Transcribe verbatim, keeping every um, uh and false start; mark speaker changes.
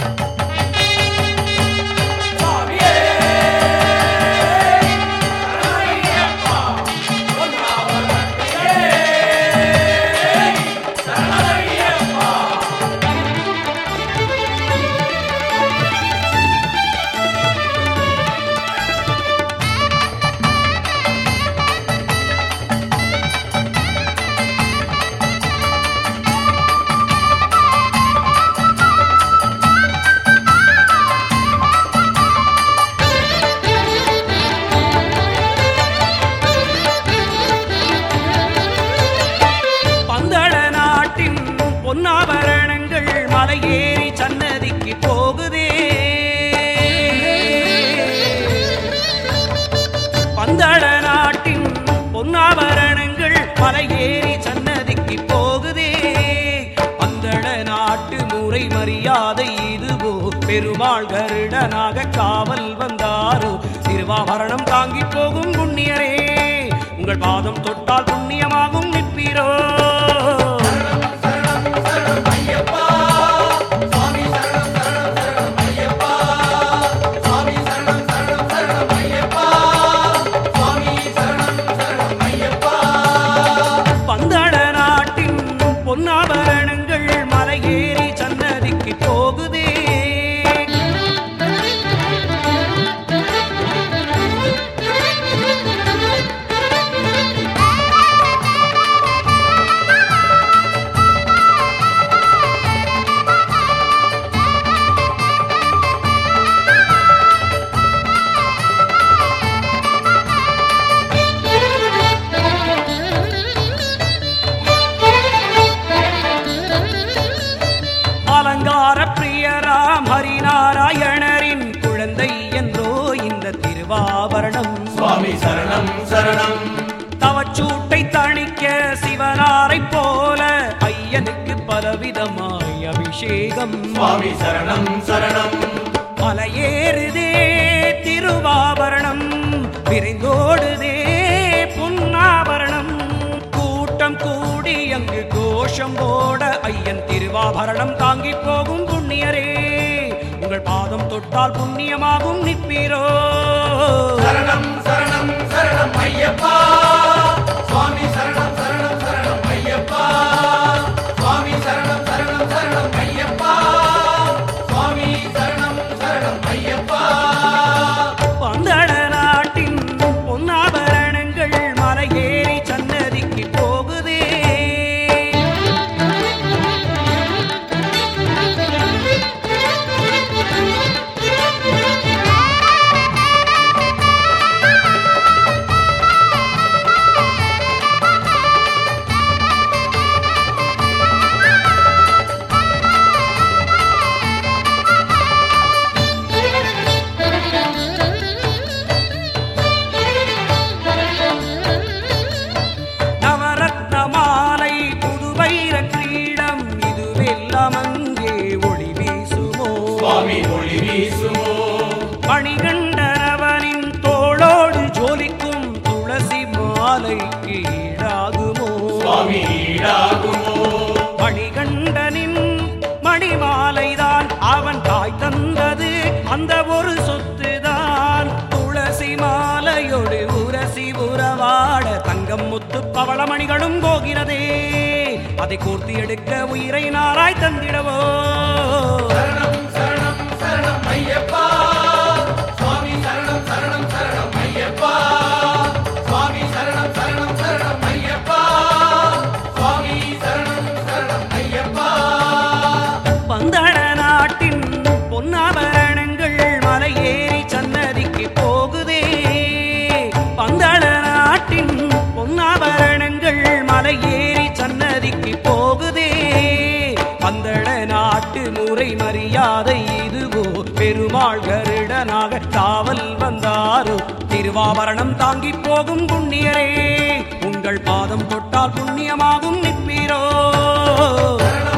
Speaker 1: பொன்னாபரணங்கள் மலையேறி சன்னதிக்கு போகுதே. பந்தள நாட்டின் பொன்னாபரணங்கள் மலையேறி சன்னதிக்கு போகுதே. பந்தள நாட்டு முறை மரியாதை இதுவோ, பெருமாள் கருடனாக காவல் வந்தாரோ. திருவாபரணம் தாங்கி போகும் புண்ணியரே, உங்கள் பாதம் தொட்டால் புண்ணியமாகும் நிற்பீரோ. பொன்னாபரணங்கள் மலையேறி சன்னதிக்கு போகுதே. அலங்கார பிரியராம் ஹரிநாராயணரின் குழந்தை என்றோ இந்த திருவாபரணம்.
Speaker 2: சுவாமி சரணம் சரணம்.
Speaker 1: தவச்சூட்டை தணிக்க சிவனாரை போல ஐயனுக்கு பலவிதமாய் அபிஷேகம்.
Speaker 2: சுவாமி சரணம் சரணம்.
Speaker 1: மலையேறுதே திருவாபரணம், விரைந்தோடுதே பொன்னாபரணம். கூட்டம் கூடி அங்கு கோஷம் போட ஐயன் திருவாபரணம் தாங்கி போகும் புண்ணியரே, உங்கள் பாதம் தொட்டால் புண்ணியமாகும் நிற்பீரோ.
Speaker 2: சரணம் சரணம் சரணம் ஐயப்பா. சுவாமி சரணம் சரணம் சரணம் ஐயப்பா. சுவாமி சரணம் சரணம் சரணம் ஐயப்பா. சுவாமி சரணம் சரணம் ஐயப்பா.
Speaker 1: பந்தள நாட்டின் பொன்னாபரணங்கள் மலையேறி சன்னதிக்கு போகுதே. மணிகண்டனவனின் தோளோடு ஜோலிக்கும் துளசி மாலைக்கு ஈடாகுமோ.
Speaker 2: சுவாமி ஈடாகுமோ.
Speaker 1: மணிகண்டனின் மணிமாலைதான் அவன் தாய் தந்தது, அந்த ஒரு சொத்துதான். துளசி மாலையோடு உரசி உறவாட தங்கம் முத்து பவளமணிகளும் போகிறதே. அதை கோர்த்து எடுக்க உயிரை நாராய் தந்திடவோ.
Speaker 2: சரணம் சரணம் சரணம் ஐயப்பா. சுவாமி சரணம் சரணம் சரணம் ஐயப்பா. சுவாமி சரணம் சரணம் சரணம் ஐயப்பா. சுவாமி சரணம் சரணம் ஐயப்பா.
Speaker 1: பந்தள நாட்டின் பொன்னாபரணங்கள் மலையேறி சன்னதிக்கு போகுதே. பந்தள நாட்டின் பொன்னாபரணங்கள் மலையேறி சன்னதிக்கு போகுதே. பந்தள நாட்டு முறை மரியாதை இதுவோ, பெருமாள் கருடனாக காவல் வந்தாரோ. திருவாபரணம் தாங்கி போகும் புண்ணியரே, உங்கள் பாதம் தொட்டால் புண்ணியமாகும் நிற்பீரோ.